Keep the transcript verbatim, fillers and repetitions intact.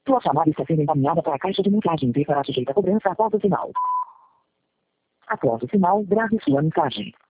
Sua chamada está sendo encaminhada para a caixa de mensagem e será sujeita a cobrança após o sinal. Após o sinal, grave sua mensagem.